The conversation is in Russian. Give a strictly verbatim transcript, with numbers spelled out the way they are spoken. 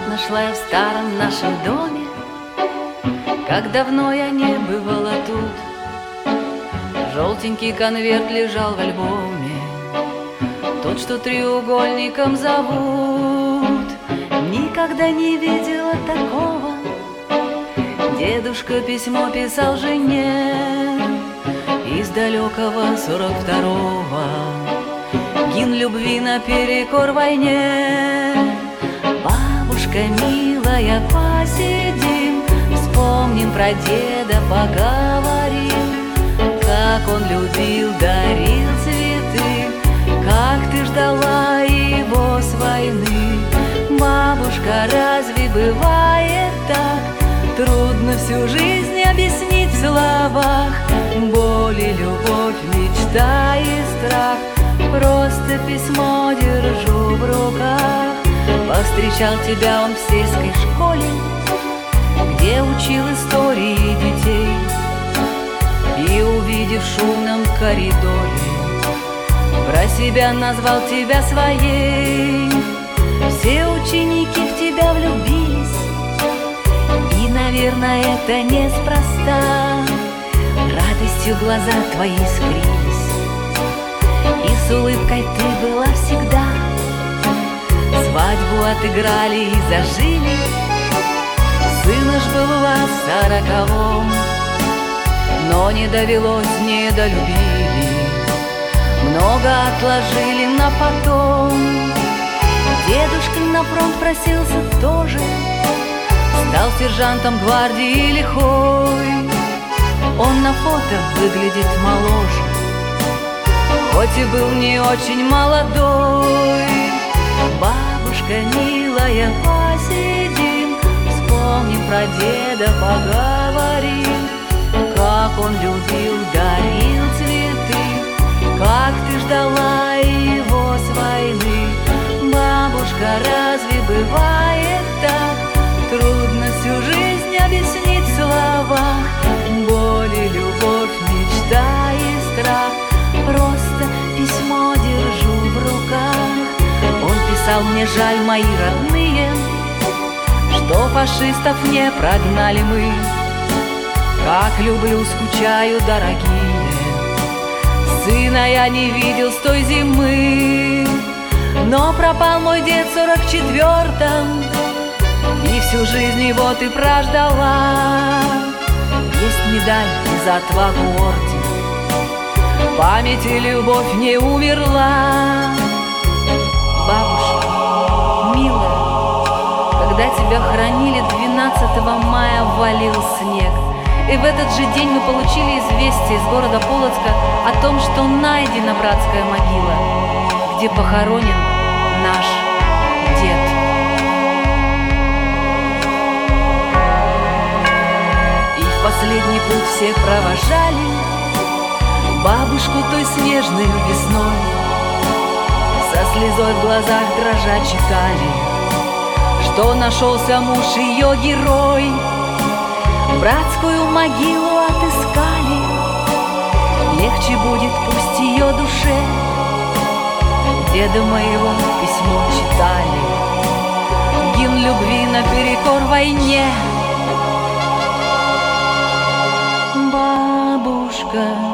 Нашла я в старом нашем доме, как давно я не бывала тут. Желтенький конверт лежал в альбоме, тот, что треугольником зовут. Никогда не видела такого. Дедушка письмо писал жене из далекого сорок второго. Гимн любви наперекор войне. Бабушка милая, посидим, вспомним про деда, поговорим, как он любил, дарил цветы, как ты ждала его с войны. Бабушка, разве бывает так? Трудно всю жизнь объяснить в словах. Боль и любовь, мечта и страх. Просто письмо держу в руках. Повстречал тебя он в сельской школе, где учил истории детей. И, увидев в шумном коридоре, про себя назвал тебя своей. Все ученики в тебя влюбились, и, наверное, это неспроста. Радостью глаза твои искрились, и с улыбкой ты была всегда. Свадьбу отыграли и зажили. Сын уж был у вас в сороковом, но не довелось, не долюбили. Много отложили на потом. Дедушка на фронт просился тоже, стал сержантом гвардии лихой. Он на фото выглядит моложе, хоть и был не очень молодой. Бабушка милая, посидим, вспомним про деда, поговорим, как он любил, дарил цветы, как ты ждала его с войны. Бабушка, разве бывает так? Трудно всю жизнь объяснить в словах. Боль и любовь, мечта и страх. Просто письмо держу в руках. Он писал: мне жаль, мои родные, что фашистов не прогнали мы. Как люблю, скучаю, дорогие, сына я не видел с той зимы. Но пропал мой дед в сорок четвёртом, и всю жизнь его ты прождала. Есть медаль и за отвагу орден, память и любовь не умерла. Бабушка милая, когда тебя хоронили, двенадцатого мая валил снег. И в этот же день мы получили известие из города Полоцка о том, что найдена братская могила, где похоронен наш дед. И в последний путь всех провожали бабушку той снежной весной. Со слезой в глазах дрожа читали, что нашелся муж ее герой. Братскую могилу отыскали, легче будет пусть ее душе. Деда моего письмо читали, гимн любви наперекор войне. Бабушка